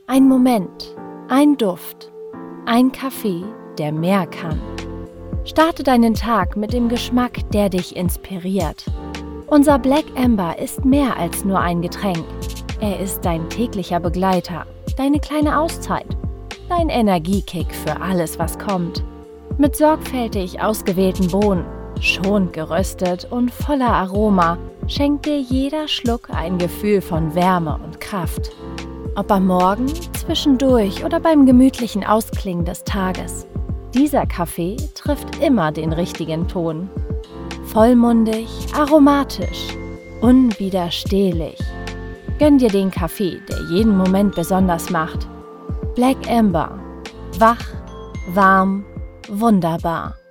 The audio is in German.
Ein Moment, ein Duft, ein Kaffee, der mehr kann. Starte deinen Tag mit dem Geschmack, der dich inspiriert. Unser Black Amber ist mehr als nur ein Getränk. Er ist dein täglicher Begleiter, deine kleine Auszeit, dein Energiekick für alles, was kommt. Mit sorgfältig ausgewählten Bohnen, schonend geröstet und voller Aroma, schenkt dir jeder Schluck ein Gefühl von Wärme und Kraft. Ob am Morgen, zwischendurch oder beim gemütlichen Ausklingen des Tages. Dieser Kaffee trifft immer den richtigen Ton. Vollmundig, aromatisch, unwiderstehlich. Gönn dir den Kaffee, der jeden Moment besonders macht. Black Amber. Wach, warm, wunderbar.